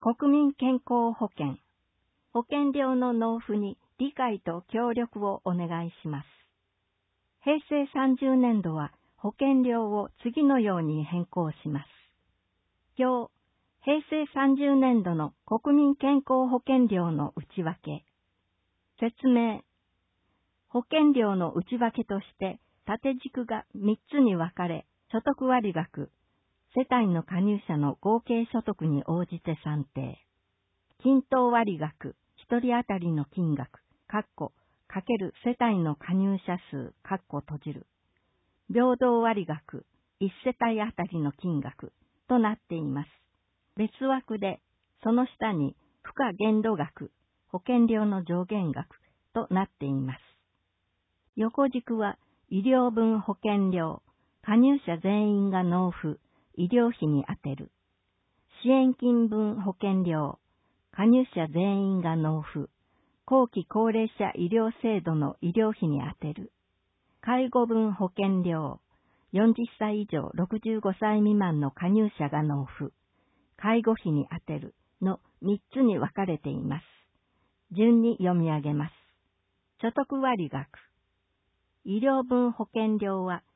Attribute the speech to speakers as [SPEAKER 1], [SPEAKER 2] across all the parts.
[SPEAKER 1] 国民健康保険。保険料の納付に理解と協力をお願いします。平成30年度は保険料を次のように変更します。表、平成30年度の国民健康保険料の内訳。説明。保険料の内訳として縦軸が3つに分かれ、所得割額、世帯の加入者の合計所得に応じて算定。均等割額、1人当たりの金額、かける世帯の加入者数、閉じる。平等割額、1世帯当たりの金額となっています。別枠で、その下に付加限度額、保険料の上限額となっています。横軸は医療分保険料、加入者全員が納付、医療費に充てる。支援金分保険料、加入者全員が納付、後期高齢者医療制度の医療費に充てる。介護分保険料、40歳以上65歳未満の加入者が納付、介護費に充てるの3つに分かれています。順に読み上げます。所得割額。医療分保険料は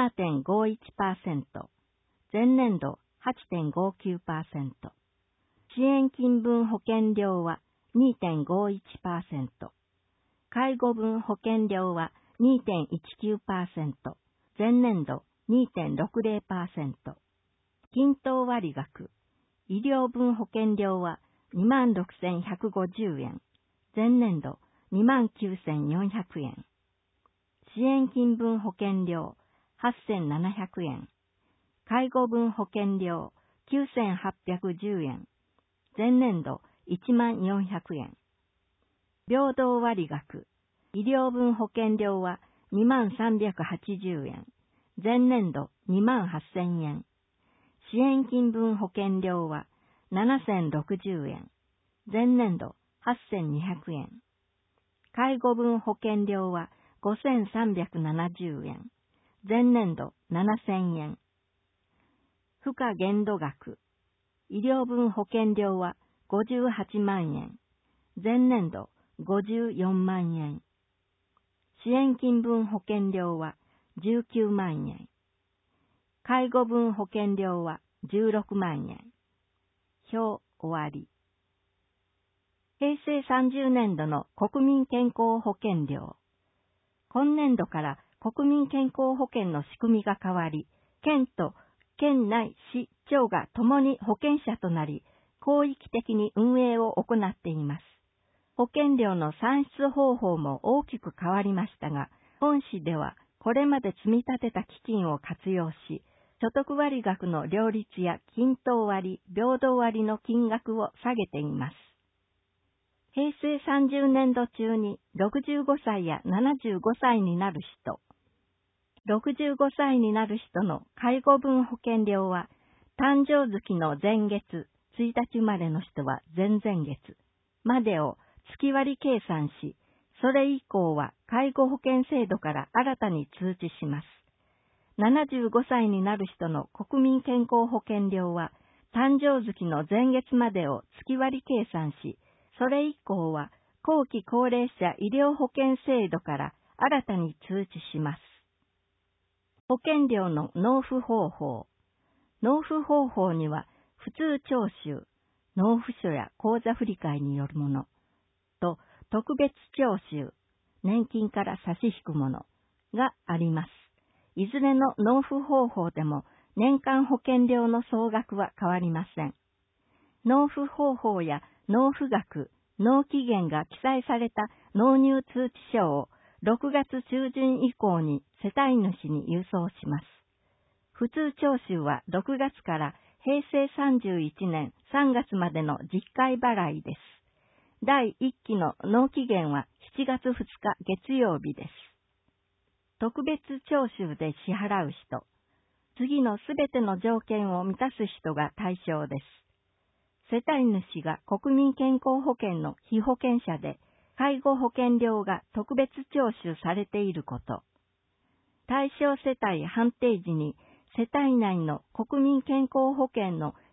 [SPEAKER 1] 7.51%、前年度 8.59%。支援金分保険料は 2.51%。介護分保険料は 2.19%。前年度 2.60%。均等割額。医療分保険料は 26,150 円。前年度 29,400 円。支援金分保険料 8,700 円。介護分保険料 9,810 円。前年度 14,400 円。平等割額。医療分保険料は 28,380 円。前年度 28,000 円。支援金分保険料は 7,060 円。前年度 8,200 円。介護分保険料は 5,370 円。前年度 7,000 円。付加限度額。医療分保険料は58万円。前年度54万円。支援金分保険料は19万円。介護分保険料は16万円。表終わり。平成30年度の国民健康保険料。今年度から国民健康保険の仕組みが変わり、県と県内市町が共に保険者となり、広域的に運営を行っています。保険料の算出方法も大きく変わりましたが、本市ではこれまで積み立てた基金を活用し、所得割額の両立や均等割、平等割の金額を下げています。平成30年度中に65歳や75歳になる人、65歳になる人の介護分保険料は、誕生月の前月、1日生まれの人は前々月までを月割計算し、それ以降は介護保険制度から新たに通知します。75歳になる人の国民健康保険料は、誕生月の前月までを月割計算し、それ以降は後期高齢者医療保険制度から新たに通知します。保険料の納付方法。納付方法には、普通徴収、納付書や口座振替によるものと、特別徴収、年金から差し引くものがあります。いずれの納付方法でも年間保険料の総額は変わりません。納付方法や納付額、納期限が記載された納入通知書を6月中旬以降に世帯主に郵送します。普通徴収は6月から平成31年3月までの実回払いです。第1期の納期限は7月2日月曜日です。特別徴収で支払う人、次のすべての条件を満たす人が対象です。世帯主が国民健康保険の被保険者で、介護保険料が特別徴収されていること。対象世帯判定時に世帯内の国民健康保険の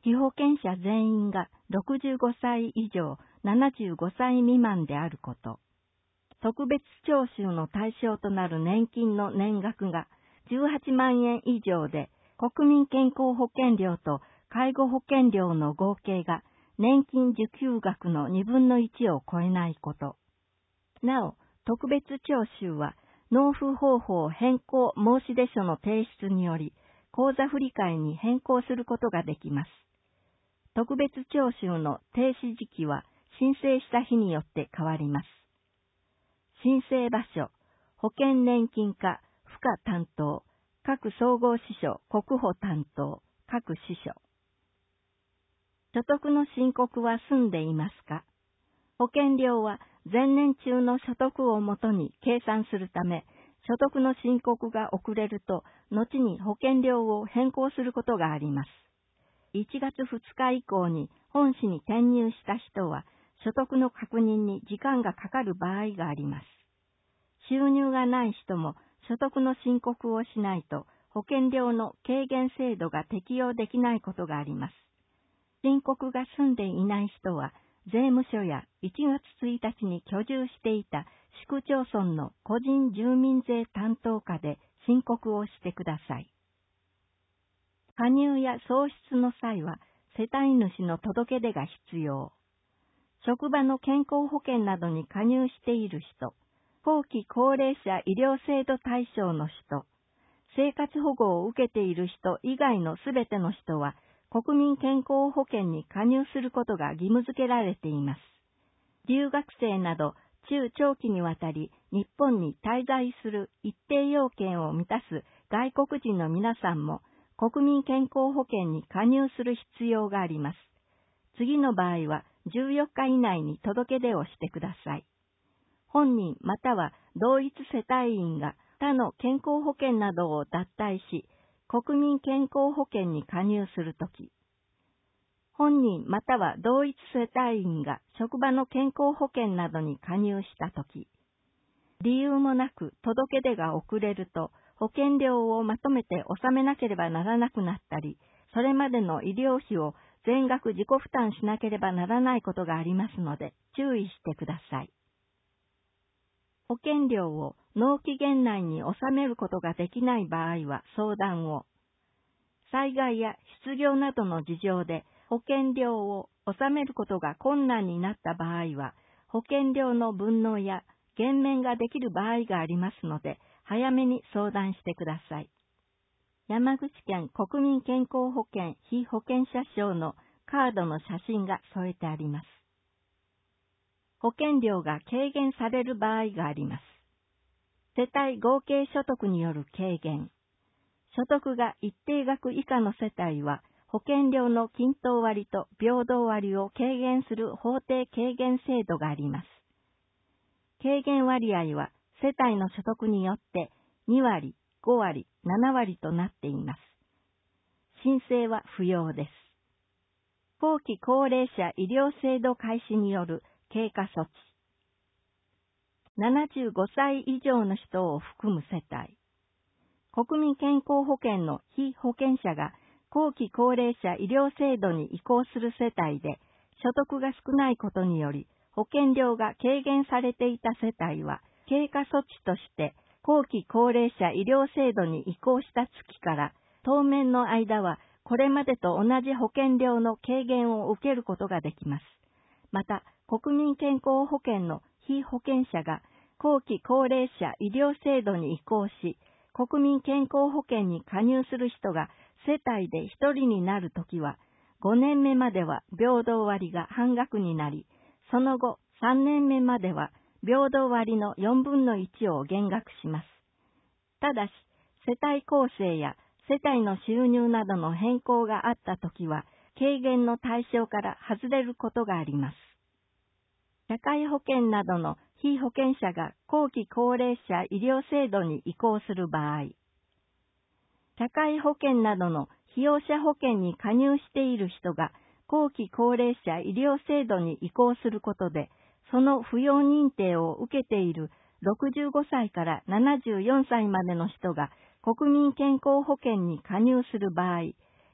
[SPEAKER 1] 被保険者全員が65歳以上75歳未満であること。特別徴収の対象となる年金の年額が18万円以上で、国民健康保険料と介護保険料の合計が年金受給額の2分の1を超えないこと。なお、特別徴収は納付方法変更申出書の提出により、口座振替に変更することができます。特別徴収の停止時期は申請した日によって変わります。申請場所、保険年金課、付加担当、各総合支所、国保担当、各支所。所得の申告は済んでいますか？保険料は前年中の所得をもとに計算するため、所得の申告が遅れると、後に保険料を変更することがあります。1月2日以降に本市に転入した人は、所得の確認に時間がかかる場合があります。収入がない人も所得の申告をしないと、保険料の軽減制度が適用できないことがあります。申告が済んでいない人は、税務署や1月1日に居住していた市区町村の個人住民税担当課で申告をしてください。加入や喪失の際は、世帯主の届け出が必要。職場の健康保険などに加入している人、後期高齢者医療制度対象の人、生活保護を受けている人以外のすべての人は、国民健康保険に加入することが義務付けられています。留学生など中長期にわたり日本に滞在する一定要件を満たす外国人の皆さんも国民健康保険に加入する必要があります。次の場合は14日以内に届け出をしてください。本人または同一世帯員が他の健康保険などを脱退し、国民健康保険に加入するとき、本人または同一世帯員が職場の健康保険などに加入したとき、理由もなく届け出が遅れると保険料をまとめて納めなければならなくなったり、それまでの医療費を全額自己負担しなければならないことがありますので注意してください。保険料を納期限内に納めることができない場合は相談を。災害や失業などの事情で保険料を納めることが困難になった場合は、保険料の分納や減免ができる場合がありますので、早めに相談してください。山口県国民健康保険被保険者証のカードの写真が添えてあります。保険料が軽減される場合があります。世帯合計所得による軽減。所得が一定額以下の世帯は、保険料の均等割と平等割を軽減する法定軽減制度があります。軽減割合は世帯の所得によって2割、5割、7割となっています。申請は不要です。後期高齢者医療制度開始による経過措置。75歳以上の人を含む世帯。国民健康保険の被保険者が後期高齢者医療制度に移行する世帯で、所得が少ないことにより保険料が軽減されていた世帯は、経過措置として後期高齢者医療制度に移行した月から当面の間はこれまでと同じ保険料の軽減を受けることができます。また、国民健康保険の被保険者が後期高齢者医療制度に移行し、国民健康保険に加入する人が世帯で1人になるときは、5年目までは平等割が半額になり、その後3年目までは平等割の4分の1を減額します。ただし、世帯構成や世帯の収入などの変更があったときは、軽減の対象から外れることがあります。社会保険などの被保険者が後期高齢者医療制度に移行する場合、社会保険などの被用者保険に加入している人が後期高齢者医療制度に移行することで、その扶養認定を受けている65歳から74歳までの人が国民健康保険に加入する場合、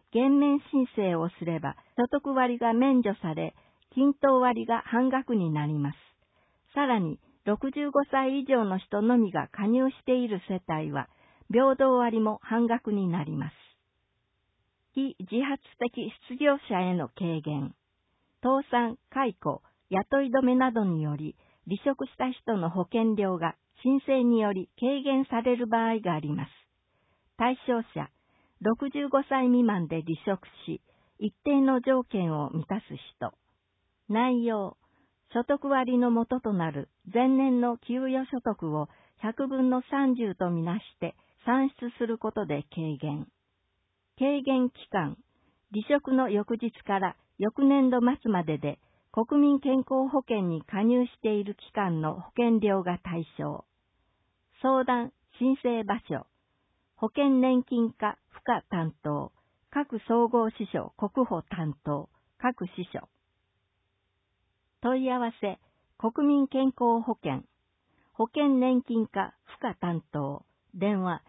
[SPEAKER 1] 減免申請をすれば所得割が免除され、均等割が半額になります。さらに、65歳以上の人のみが加入している世帯は、平等割も半額になります。非自発的失業者への軽減、倒産、解雇、雇い止めなどにより、離職した人の保険料が申請により軽減される場合があります。対象者、65歳未満で離職し、一定の条件を満たす人。内容、所得割の元となる前年の給与所得を100分の30とみなして算出することで軽減。軽減期間、離職の翌日から翌年度末までで国民健康保険に加入している期間の保険料が対象。相談、申請場所、保険年金課付加担当、各総合支所国保担当、各支所。問い合わせ、国民健康保険、保険年金課付加担当、電話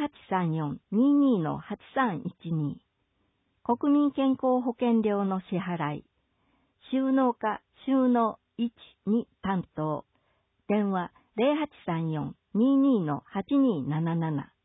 [SPEAKER 1] 0834-22-8312。国民健康保険料の支払い、収納課収納1、2担当、電話0834-22-8277。